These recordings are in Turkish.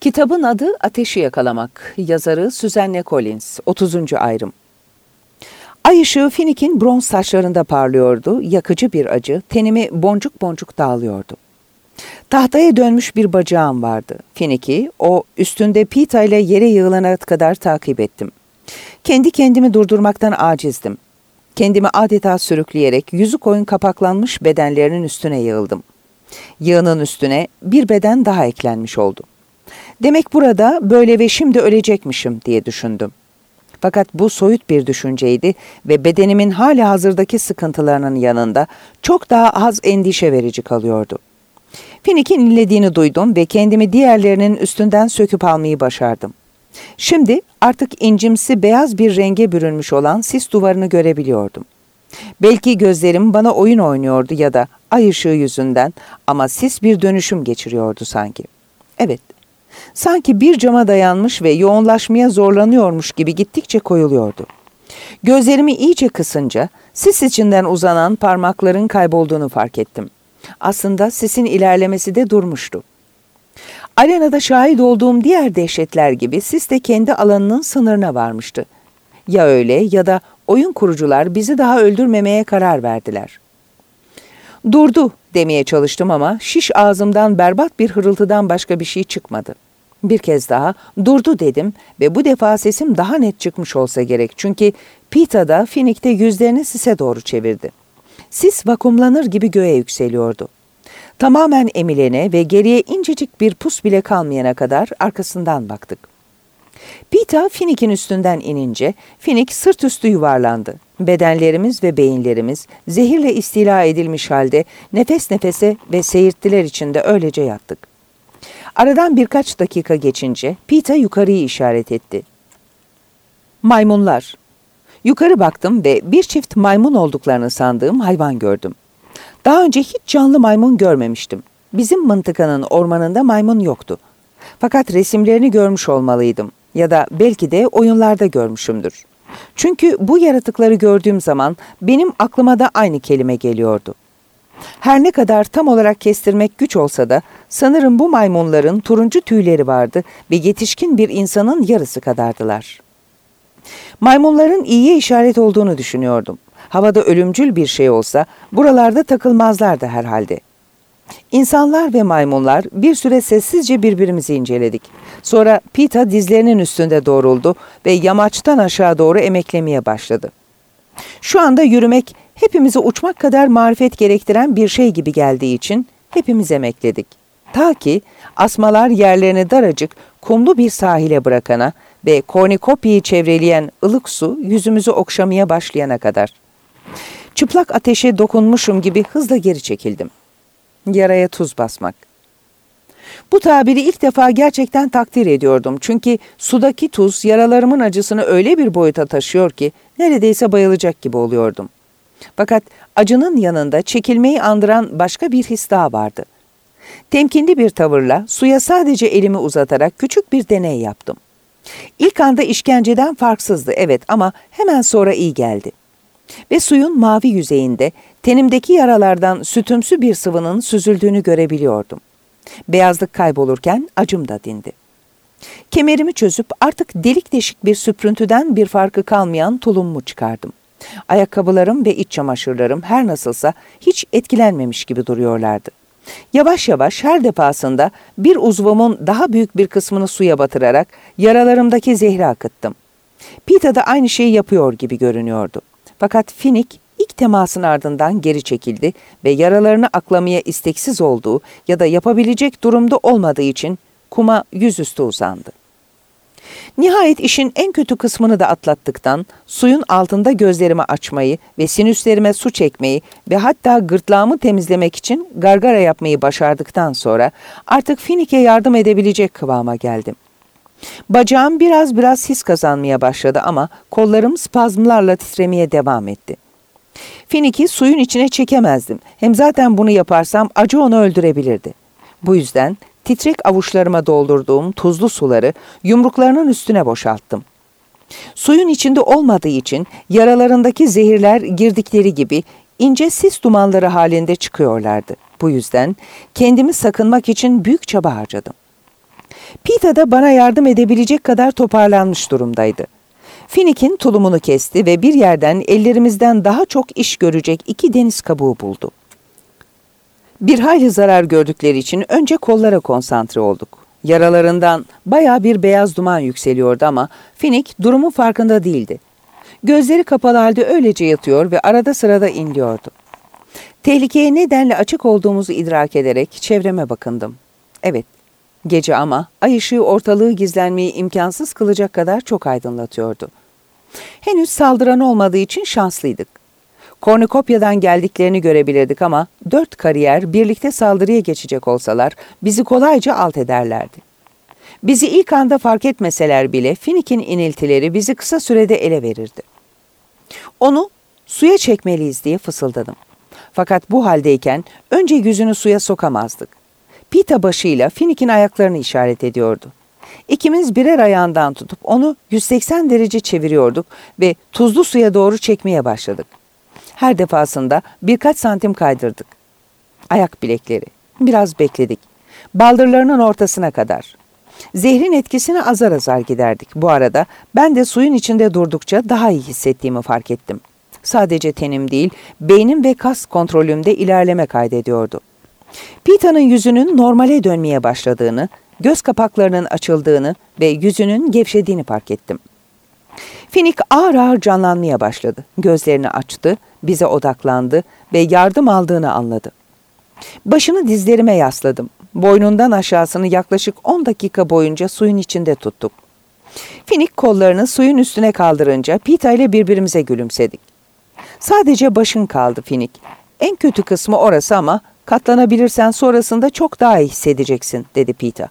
Kitabın adı Ateşi Yakalamak. Yazarı Suzanne Collins. 30. ayrım. Ay ışığı Finnick'in bronz saçlarında parlıyordu. Yakıcı bir acı tenimi boncuk boncuk dağılıyordu. Tahtaya dönmüş bir bacağım vardı. Finnick'i o üstünde Pita ile yere yığılana kadar takip ettim. Kendi kendimi durdurmaktan acizdim. Kendimi adeta sürükleyerek yüzü koyun kapaklanmış bedenlerinin üstüne yığıldım. Yığının üstüne bir beden daha eklenmiş oldu. Demek burada böyle ve şimdi ölecekmişim diye düşündüm. Fakat bu soyut bir düşünceydi ve bedenimin hala hazırdaki sıkıntılarının yanında çok daha az endişe verici kalıyordu. Finnick'in inlediğini duydum ve kendimi diğerlerinin üstünden söküp almayı başardım. Şimdi artık incimsi beyaz bir renge bürünmüş olan sis duvarını görebiliyordum. Belki gözlerim bana oyun oynuyordu ya da ay ışığı yüzünden ama sis bir dönüşüm geçiriyordu sanki. Evet, sanki bir cama dayanmış ve yoğunlaşmaya zorlanıyormuş gibi gittikçe koyuluyordu. Gözlerimi iyice kısınca sis içinden uzanan parmakların kaybolduğunu fark ettim. Aslında sisin ilerlemesi de durmuştu. Arenada şahit olduğum diğer dehşetler gibi sis de kendi alanının sınırına varmıştı. Ya öyle ya da oyun kurucular bizi daha öldürmemeye karar verdiler. "Durdu" demeye çalıştım ama şiş ağzımdan berbat bir hırıltıdan başka bir şey çıkmadı. Bir kez daha "durdu" dedim ve bu defa sesim daha net çıkmış olsa gerek. Çünkü Pita da Finnick de yüzlerini sise doğru çevirdi. Sis vakumlanır gibi göğe yükseliyordu. Tamamen emilene ve geriye incecik bir pus bile kalmayana kadar arkasından baktık. Pita Finnick'in üstünden inince Finnick sırt üstü yuvarlandı. Bedenlerimiz ve beyinlerimiz zehirle istila edilmiş halde nefes nefese ve seyirttiler içinde öylece yattık. Aradan birkaç dakika geçince Pita yukarıyı işaret etti. "Maymunlar." Yukarı baktım ve bir çift maymun olduklarını sandığım hayvan gördüm. Daha önce hiç canlı maymun görmemiştim. Bizim mıntıkanın ormanında maymun yoktu. Fakat resimlerini görmüş olmalıydım ya da belki de oyunlarda görmüşümdür. Çünkü bu yaratıkları gördüğüm zaman benim aklıma da aynı kelime geliyordu. Her ne kadar tam olarak kestirmek güç olsa da sanırım bu maymunların turuncu tüyleri vardı ve yetişkin bir insanın yarısı kadardılar. Maymunların iyiye işaret olduğunu düşünüyordum. Havada ölümcül bir şey olsa buralarda takılmazlardı herhalde. İnsanlar ve maymunlar bir süre sessizce birbirimizi inceledik. Sonra Pita dizlerinin üstünde doğruldu ve yamaçtan aşağı doğru emeklemeye başladı. Şu anda yürümek hepimize uçmak kadar marifet gerektiren bir şey gibi geldiği için hepimiz emekledik. Ta ki asmalar yerlerini daracık kumlu bir sahile bırakana ve kornikopyayı çevreleyen ılık su yüzümüzü okşamaya başlayana kadar. Çıplak ateşe dokunmuşum gibi hızla geri çekildim. Yaraya tuz basmak. Bu tabiri ilk defa gerçekten takdir ediyordum. Çünkü sudaki tuz yaralarımın acısını öyle bir boyuta taşıyor ki neredeyse bayılacak gibi oluyordum. Fakat acının yanında çekilmeyi andıran başka bir his daha vardı. Temkinli bir tavırla suya sadece elimi uzatarak küçük bir deney yaptım. İlk anda işkenceden farksızdı, evet, ama hemen sonra iyi geldi. Ve suyun mavi yüzeyinde tenimdeki yaralardan sütümsü bir sıvının süzüldüğünü görebiliyordum. Beyazlık kaybolurken acım da dindi. Kemerimi çözüp artık delik deşik bir süprüntüden bir farkı kalmayan tulumumu çıkardım. Ayakkabılarım ve iç çamaşırlarım her nasılsa hiç etkilenmemiş gibi duruyorlardı. Yavaş yavaş her defasında bir uzvumun daha büyük bir kısmını suya batırarak yaralarımdaki zehri akıttım. Pita da aynı şeyi yapıyor gibi görünüyordu. Fakat Finnick ilk temasın ardından geri çekildi ve yaralarını aklamaya isteksiz olduğu ya da yapabilecek durumda olmadığı için kuma yüzüstü uzandı. Nihayet işin en kötü kısmını da atlattıktan, suyun altında gözlerimi açmayı ve sinüslerime su çekmeyi ve hatta gırtlağımı temizlemek için gargara yapmayı başardıktan sonra artık Finnick'e yardım edebilecek kıvama geldim. Bacağım biraz his kazanmaya başladı ama kollarım spazmlarla titremeye devam etti. Finnick'i suyun içine çekemezdim. Hem zaten bunu yaparsam acı onu öldürebilirdi. Bu yüzden titrek avuçlarıma doldurduğum tuzlu suları yumruklarının üstüne boşalttım. Suyun içinde olmadığı için yaralarındaki zehirler girdikleri gibi ince sis dumanları halinde çıkıyorlardı. Bu yüzden kendimi sakınmak için büyük çaba harcadım. Pita da bana yardım edebilecek kadar toparlanmış durumdaydı. Finik'in tulumunu kesti ve bir yerden ellerimizden daha çok iş görecek 2 deniz kabuğu buldu. Bir hayli zarar gördükleri için önce kollara konsantre olduk. Yaralarından bayağı bir beyaz duman yükseliyordu ama Finik durumun farkında değildi. Gözleri kapalı halde öylece yatıyor ve arada sırada inliyordu. Tehlikeye nedenle açık olduğumuzu idrak ederek çevreme bakındım. Evet, gece ama ay ışığı ortalığı gizlenmeyi imkansız kılacak kadar çok aydınlatıyordu. Henüz saldıran olmadığı için şanslıydık. Kornikopya'dan geldiklerini görebilirdik ama 4 kariyer birlikte saldırıya geçecek olsalar bizi kolayca alt ederlerdi. Bizi ilk anda fark etmeseler bile Finik'in iniltileri bizi kısa sürede ele verirdi. Onu suya çekmeliyiz diye fısıldadım. Fakat bu haldeyken önce yüzünü suya sokamazdık. Pita başıyla Finik'in ayaklarını işaret ediyordu. İkimiz birer ayağından tutup onu 180 derece çeviriyorduk ve tuzlu suya doğru çekmeye başladık. Her defasında birkaç santim kaydırdık. Ayak bilekleri. Biraz bekledik. Baldırlarının ortasına kadar. Zehrin etkisine azar azar giderdik. Bu arada ben de suyun içinde durdukça daha iyi hissettiğimi fark ettim. Sadece tenim değil, beynim ve kas kontrolümde ilerleme kaydediyordu. Pita'nın yüzünün normale dönmeye başladığını, göz kapaklarının açıldığını ve yüzünün gevşediğini fark ettim. Finik ağır ağır canlanmaya başladı. Gözlerini açtı, bize odaklandı ve yardım aldığını anladı. Başını dizlerime yasladım. Boynundan aşağısını yaklaşık 10 dakika boyunca suyun içinde tuttuk. Finik kollarını suyun üstüne kaldırınca Pita ile birbirimize gülümsedik. Sadece başın kaldı Finik. En kötü kısmı orası ama katlanabilirsen sonrasında çok daha iyi hissedeceksin, dedi Pita.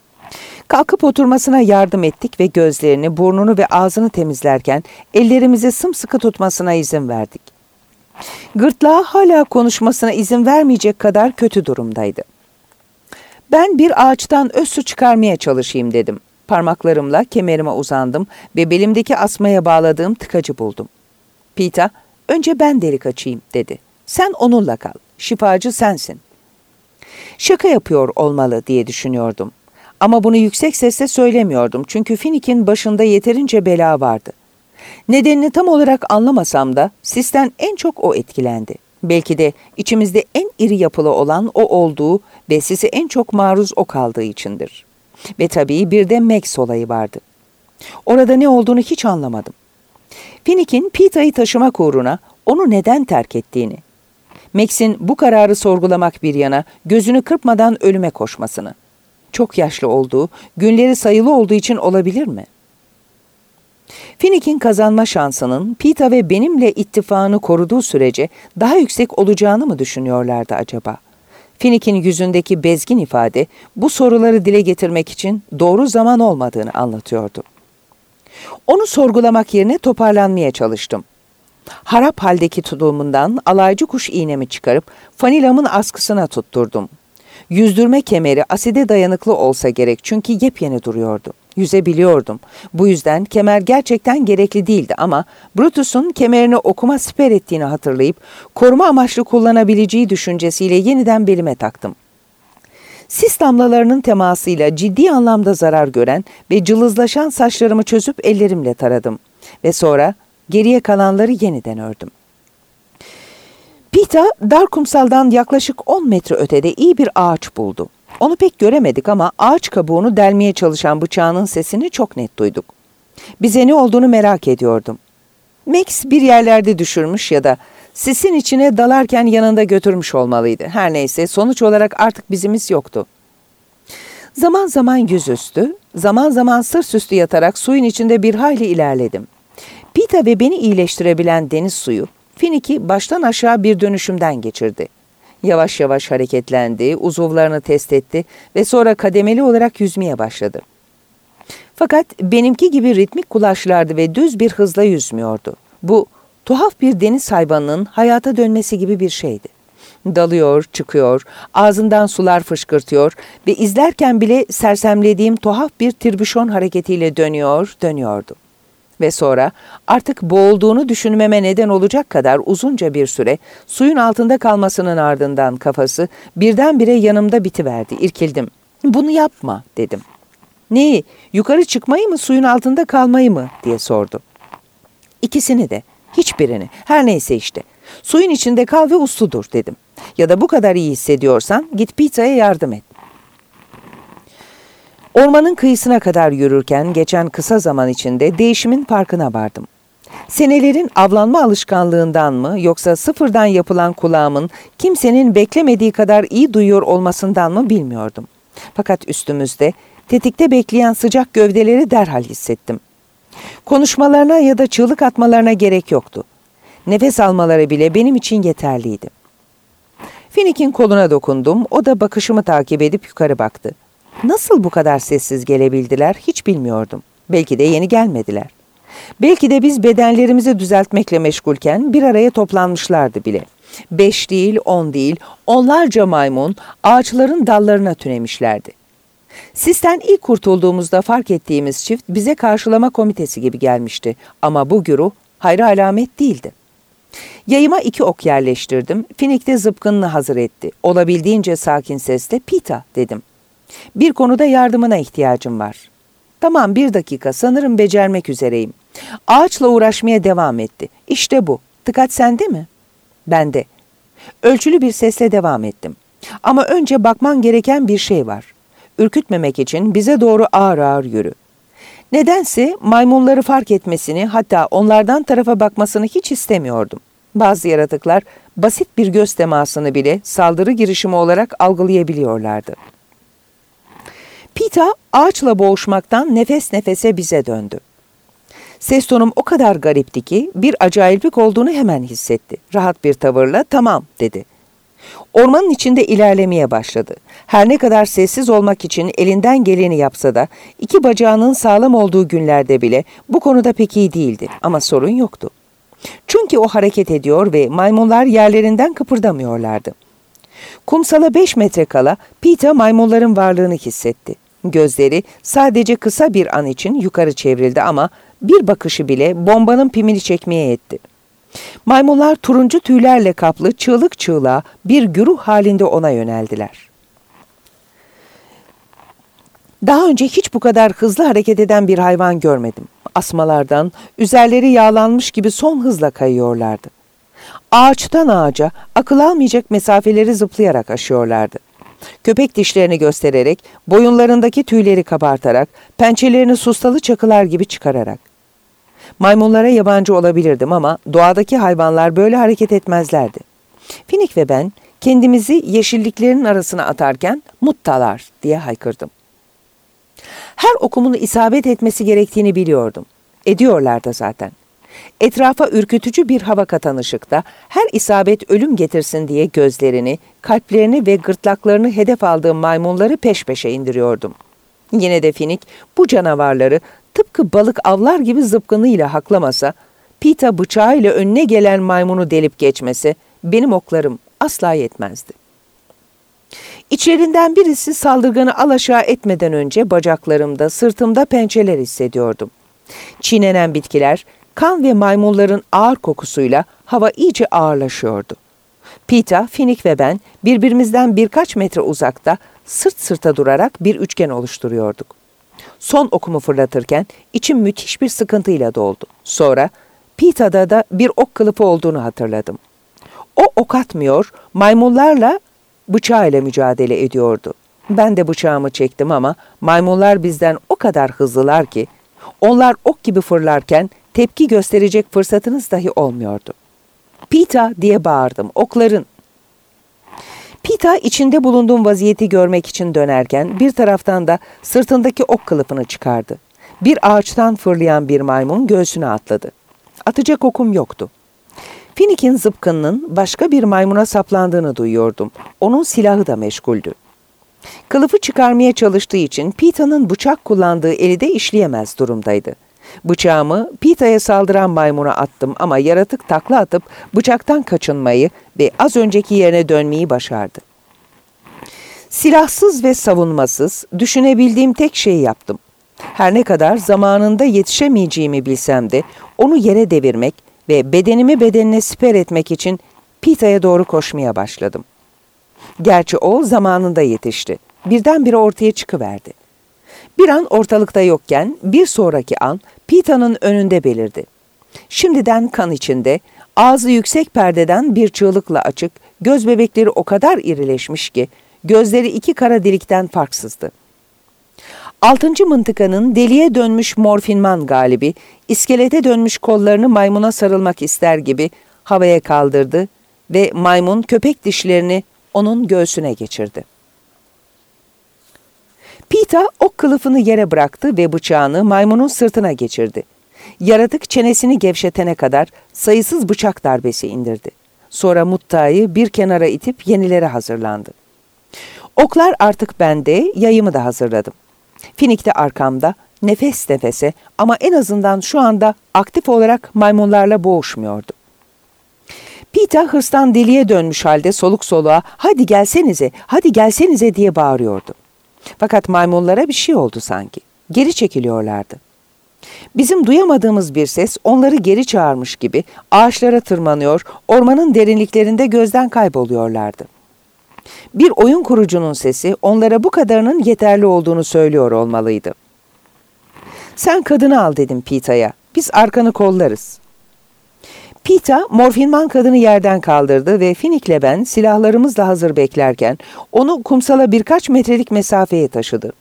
Kalkıp oturmasına yardım ettik ve gözlerini, burnunu ve ağzını temizlerken ellerimizi sımsıkı tutmasına izin verdik. Gırtlağı hala konuşmasına izin vermeyecek kadar kötü durumdaydı. Ben bir ağaçtan öz su çıkarmaya çalışayım dedim. Parmaklarımla kemerime uzandım ve belimdeki asmaya bağladığım tıkacı buldum. Pita, önce ben delik açayım dedi. Sen onunla kal, şifacı sensin. Şaka yapıyor olmalı diye düşünüyordum. Ama bunu yüksek sesle söylemiyordum çünkü Finik'in başında yeterince bela vardı. Nedenini tam olarak anlamasam da sisten en çok o etkilendi. Belki de içimizde en iri yapılı olan o olduğu ve sisi en çok maruz o kaldığı içindir. Ve tabii bir de Max olayı vardı. Orada ne olduğunu hiç anlamadım. Finik'in Pita'yı taşımak uğruna onu neden terk ettiğini, Max'in bu kararı sorgulamak bir yana gözünü kırpmadan ölüme koşmasını, çok yaşlı olduğu, günleri sayılı olduğu için olabilir mi? Finik'in kazanma şansının Pita ve benimle ittifakını koruduğu sürece daha yüksek olacağını mı düşünüyorlardı acaba? Finik'in yüzündeki bezgin ifade bu soruları dile getirmek için doğru zaman olmadığını anlatıyordu. Onu sorgulamak yerine toparlanmaya çalıştım. Harap haldeki tulumundan alaycı kuş iğnemi çıkarıp fanilamın askısına tutturdum. Yüzdürme kemeri aside dayanıklı olsa gerek çünkü yepyeni duruyordu. Yüzebiliyordum. Bu yüzden kemer gerçekten gerekli değildi ama Brutus'un kemerini okuma siper ettiğini hatırlayıp koruma amaçlı kullanabileceği düşüncesiyle yeniden belime taktım. Sis damlalarının temasıyla ciddi anlamda zarar gören ve cılızlaşan saçlarımı çözüp ellerimle taradım. Ve sonra geriye kalanları yeniden ördüm. Pita dar kumsaldan yaklaşık 10 metre ötede iyi bir ağaç buldu. Onu pek göremedik ama ağaç kabuğunu delmeye çalışan bıçağının sesini çok net duyduk. Bize ne olduğunu merak ediyordum. Max bir yerlerde düşürmüş ya da sisin içine dalarken yanında götürmüş olmalıydı. Her neyse sonuç olarak artık bizimiz yoktu. Zaman zaman yüzüstü, zaman zaman sırt üstü yatarak suyun içinde bir hayli ilerledim. Pita ve beni iyileştirebilen deniz suyu, Finik'i baştan aşağı bir dönüşümden geçirdi. Yavaş yavaş hareketlendi, uzuvlarını test etti ve sonra kademeli olarak yüzmeye başladı. Fakat benimki gibi ritmik kulaçlardı ve düz bir hızla yüzmüyordu. Bu, tuhaf bir deniz hayvanının hayata dönmesi gibi bir şeydi. Dalıyor, çıkıyor, ağzından sular fışkırtıyor ve izlerken bile sersemlediğim tuhaf bir tirbüşon hareketiyle dönüyordu. Ve sonra artık boğulduğunu düşünmeme neden olacak kadar uzunca bir süre suyun altında kalmasının ardından kafası birdenbire yanımda bitiverdi. İrkildim. "Bunu yapma," dedim. Neyi? Yukarı çıkmayı mı, suyun altında kalmayı mı diye sordu. İkisini de, hiçbirini, her neyse işte. Suyun içinde kal ve uslu dur dedim. Ya da bu kadar iyi hissediyorsan git Pita'ya yardım et. Ormanın kıyısına kadar yürürken geçen kısa zaman içinde değişimin farkına vardım. Senelerin avlanma alışkanlığından mı yoksa sıfırdan yapılan kulağımın kimsenin beklemediği kadar iyi duyuyor olmasından mı bilmiyordum. Fakat üstümüzde tetikte bekleyen sıcak gövdeleri derhal hissettim. Konuşmalarına ya da çığlık atmalarına gerek yoktu. Nefes almaları bile benim için yeterliydi. Finik'in koluna dokundum, o da bakışımı takip edip yukarı baktı. Nasıl bu kadar sessiz gelebildiler hiç bilmiyordum. Belki de yeni gelmediler. Belki de biz bedenlerimizi düzeltmekle meşgulken bir araya toplanmışlardı bile. 5 değil, 10 değil, onlarca maymun ağaçların dallarına tünemişlerdi. Sisten ilk kurtulduğumuzda fark ettiğimiz çift bize karşılama komitesi gibi gelmişti. Ama bu güruh hayra alamet değildi. Yayıma 2 ok yerleştirdim. Finik de zıpkınını hazır etti. Olabildiğince sakin sesle "Pita" dedim. "Bir konuda yardımına ihtiyacım var." "Tamam, 1 dakika, sanırım becermek üzereyim." Ağaçla uğraşmaya devam etti. "İşte bu. Tıkaç sende mi?" "Bende." Ölçülü bir sesle devam ettim. "Ama önce bakman gereken bir şey var. Ürkütmemek için bize doğru ağır ağır yürü." Nedense maymunları fark etmesini, hatta onlardan tarafa bakmasını hiç istemiyordum. Bazı yaratıklar basit bir göz temasını bile saldırı girişimi olarak algılayabiliyorlardı. Pita ağaçla boğuşmaktan nefes nefese bize döndü. Ses tonum o kadar garipti ki bir acayiplik olduğunu hemen hissetti. Rahat bir tavırla "Tamam" dedi. Ormanın içinde ilerlemeye başladı. Her ne kadar sessiz olmak için elinden geleni yapsa da 2 bacağının sağlam olduğu günlerde bile bu konuda pek iyi değildi ama sorun yoktu. Çünkü o hareket ediyor ve maymunlar yerlerinden kıpırdamıyorlardı. Kumsala 5 metre kala Pita maymunların varlığını hissetti. Gözleri sadece kısa bir an için yukarı çevrildi ama bir bakışı bile bombanın pimini çekmeye yetti. Maymunlar turuncu tüylerle kaplı çığlık çığlığa bir güruh halinde ona yöneldiler. Daha önce hiç bu kadar hızlı hareket eden bir hayvan görmedim. Asmalardan üzerleri yağlanmış gibi son hızla kayıyorlardı. Ağaçtan ağaca akıl almayacak mesafeleri zıplayarak aşıyorlardı. Köpek dişlerini göstererek, boyunlarındaki tüyleri kabartarak, pençelerini sustalı çakılar gibi çıkararak. Maymunlara yabancı olabilirdim ama doğadaki hayvanlar böyle hareket etmezlerdi. Finik ve ben kendimizi yeşilliklerin arasına atarken "Muttalar" diye haykırdım. Her okumun isabet etmesi gerektiğini biliyordum. Ediyorlar da zaten. Etrafa ürkütücü bir hava katan ışıkta her isabet ölüm getirsin diye gözlerini, kalplerini ve gırtlaklarını hedef aldığım maymunları peş peşe indiriyordum. Yine de Finik bu canavarları tıpkı balık avlar gibi zıpkınıyla haklamasa, Pita bıçağıyla önüne gelen maymunu delip geçmesi benim oklarım asla yetmezdi. İçlerinden birisi saldırganı alaşağı etmeden önce bacaklarımda, sırtımda pençeler hissediyordum. Çiğnenen bitkiler, kan ve maymunların ağır kokusuyla hava iyice ağırlaşıyordu. Pita, Finik ve ben birbirimizden birkaç metre uzakta sırt sırta durarak bir üçgen oluşturuyorduk. Son okumu fırlatırken içim müthiş bir sıkıntıyla doldu. Sonra Pita'da da bir ok kılıfı olduğunu hatırladım. O ok atmıyor, maymunlarla bıçağıyla mücadele ediyordu. Ben de bıçağımı çektim ama maymunlar bizden o kadar hızlılar ki onlar ok gibi fırlarken tepki gösterecek fırsatınız dahi olmuyordu. "Pita" diye bağırdım. "Okların!" Pita içinde bulunduğum vaziyeti görmek için dönerken bir taraftan da sırtındaki ok kılıfını çıkardı. Bir ağaçtan fırlayan bir maymun göğsüne atladı. Atacak okum yoktu. Finik'in zıpkınının başka bir maymuna saplandığını duyuyordum. Onun silahı da meşguldü. Kılıfı çıkarmaya çalıştığı için Pita'nın bıçak kullandığı eli de işleyemez durumdaydı. Bıçağımı Pita'ya saldıran maymuna attım ama yaratık takla atıp bıçaktan kaçınmayı ve az önceki yerine dönmeyi başardı. Silahsız ve savunmasız düşünebildiğim tek şeyi yaptım. Her ne kadar zamanında yetişemeyeceğimi bilsem de onu yere devirmek ve bedenimi bedenine siper etmek için Pita'ya doğru koşmaya başladım. Gerçi o zamanında yetişti. Birdenbire ortaya çıkıverdi. Bir an ortalıkta yokken bir sonraki an Pita'nın önünde belirdi. Şimdiden kan içinde, ağzı yüksek perdeden bir çığlıkla açık, göz bebekleri o kadar irileşmiş ki gözleri iki kara delikten farksızdı. 6. mıntıkanın deliye dönmüş morfinman galibi, iskelete dönmüş kollarını maymuna sarılmak ister gibi havaya kaldırdı ve maymun köpek dişlerini onun göğsüne geçirdi. Pita ok kılıfını yere bıraktı ve bıçağını maymunun sırtına geçirdi. Yaratık çenesini gevşetene kadar sayısız bıçak darbesi indirdi. Sonra Mutta'yı bir kenara itip yenilere hazırlandı. Oklar artık bende, yayımı da hazırladım. Finik de arkamda, nefes nefese ama en azından şu anda aktif olarak maymunlarla boğuşmuyordu. Pita hırstan deliye dönmüş halde soluk soluğa "Hadi gelsenize, hadi gelsenize" diye bağırıyordu. Fakat maymunlara bir şey oldu sanki. Geri çekiliyorlardı. Bizim duyamadığımız bir ses onları geri çağırmış gibi ağaçlara tırmanıyor, ormanın derinliklerinde gözden kayboluyorlardı. Bir oyun kurucunun sesi onlara bu kadarının yeterli olduğunu söylüyor olmalıydı. "Sen kadını al," dedim Pita'ya. "Biz arkanı kollarız." Pita, morfinman kadını yerden kaldırdı ve Finik'le ben silahlarımızla hazır beklerken onu kumsala birkaç metrelik mesafeye taşıdı.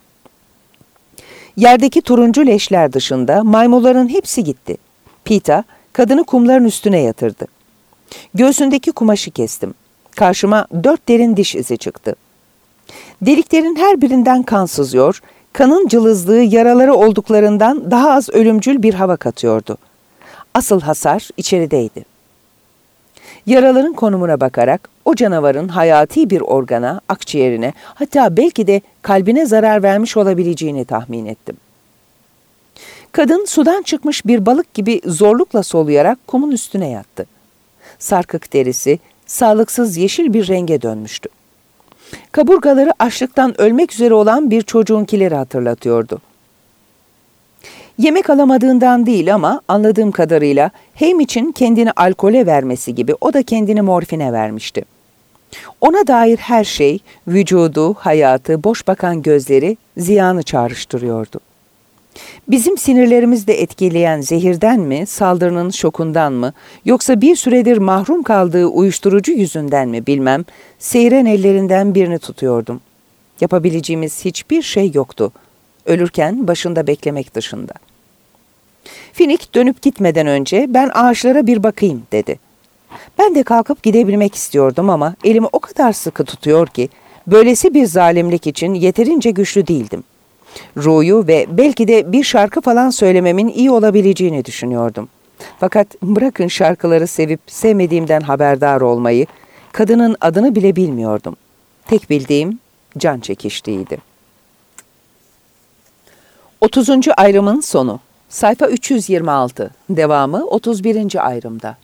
Yerdeki turuncu leşler dışında maymunların hepsi gitti. Pita, kadını kumların üstüne yatırdı. Göğsündeki kumaşı kestim. Karşıma 4 derin diş izi çıktı. Deliklerin her birinden kan sızıyor, kanın cılızlığı yaraları olduklarından daha az ölümcül bir hava katıyordu. Asıl hasar içerideydi. Yaraların konumuna bakarak o canavarın hayati bir organa, akciğerine, hatta belki de kalbine zarar vermiş olabileceğini tahmin ettim. Kadın sudan çıkmış bir balık gibi zorlukla soluyarak kumun üstüne yattı. Sarkık derisi sağlıksız yeşil bir renge dönmüştü. Kaburgaları açlıktan ölmek üzere olan bir çocuğunkileri hatırlatıyordu. Yemek alamadığından değil ama anladığım kadarıyla Hem için kendini alkole vermesi gibi o da kendini morfine vermişti. Ona dair her şey, vücudu, hayatı, boş bakan gözleri ziyanı çağrıştırıyordu. Bizim sinirlerimizi de etkileyen zehirden mi, saldırının şokundan mı, yoksa bir süredir mahrum kaldığı uyuşturucu yüzünden mi bilmem, seyren ellerinden birini tutuyordum. Yapabileceğimiz hiçbir şey yoktu. Ölürken başında beklemek dışında. Finik dönüp gitmeden önce "Ben ağaçlara bir bakayım," dedi. Ben de kalkıp gidebilmek istiyordum ama elimi o kadar sıkı tutuyor ki böylesi bir zalimlik için yeterince güçlü değildim. Ru'yu ve belki de bir şarkı falan söylememin iyi olabileceğini düşünüyordum. Fakat bırakın şarkıları sevip sevmediğimden haberdar olmayı, kadının adını bile bilmiyordum. Tek bildiğim can çekiştiğiydi. 30. ayrımın sonu. Sayfa 326. Devamı 31. ayrımda.